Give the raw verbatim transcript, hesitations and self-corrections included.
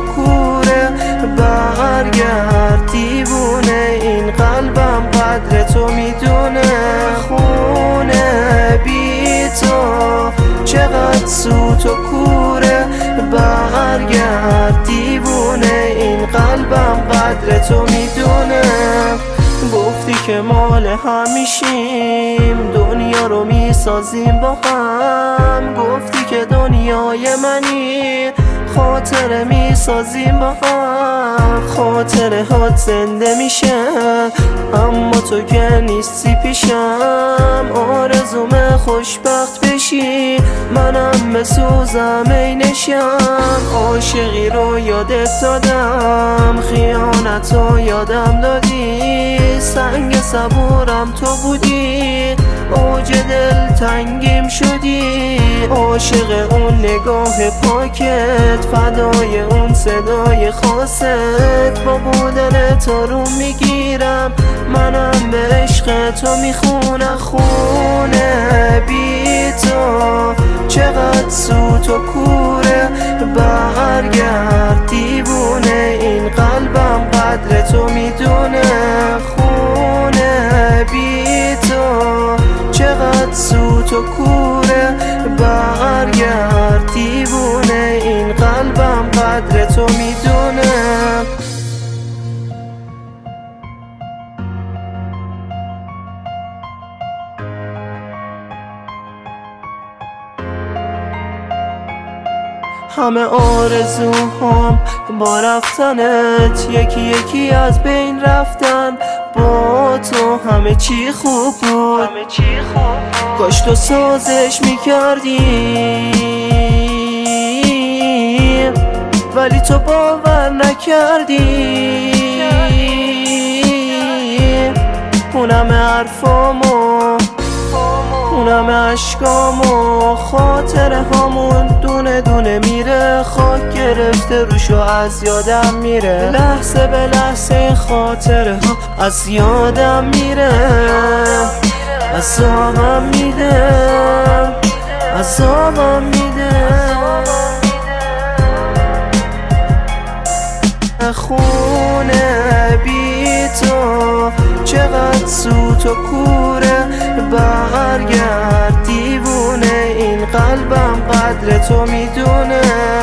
کوره، برگرد دیوونه، این قلبم قدر تو میدونه. خونه بی تو چقدر سوت و کوره، برگرد دیوونه، این قلبم قدر تو میدونه. گفتی که مال همیشیم، دنیا رو میسازیم با هم. گفتی که دنیای منی، خاطره میسازیم با هم. خاطره هات زنده میشه، اما تو که نیستی پیشم. آرزومه خوشبخت بشی، منم بسوزم عینشم. عاشقی رو یادت دادم، خیانت رو یادم دادی. سنگ صبورم تو بودی، اوج دل تنگیم شدی. عاشق اون نگاه پاکت، فدای اون صدای خاصت. با بودن تو رو میگیرم، منم به عشق تو میخونم. خونه بی تو چقدر سوت و کوره، برگرد دیوونه، این قلبم قدر تو میدونه. خونه بی تو چقدر سوت و کوره، برگرد دیوونه، این قلبم قدر تو میدونه. همه آرزوهام با رفتنت یکی یکی از بین رفتن. با تو همه چی خوب بود، کاش تو سازش میکردی، ولی تو باور نکردی. اونم حرفامو، اونم عشقامو، خاطره هامون دونه دونه میره. خاک گرفته روشو از یادم میره، لحظه به لحظه خاطره ها از یادم میره. عذابم میده، عذابم میده. خونه بی تو چقدر سوت و کوره، برگرد دیوونه، این قلبم قدر تو میدونه.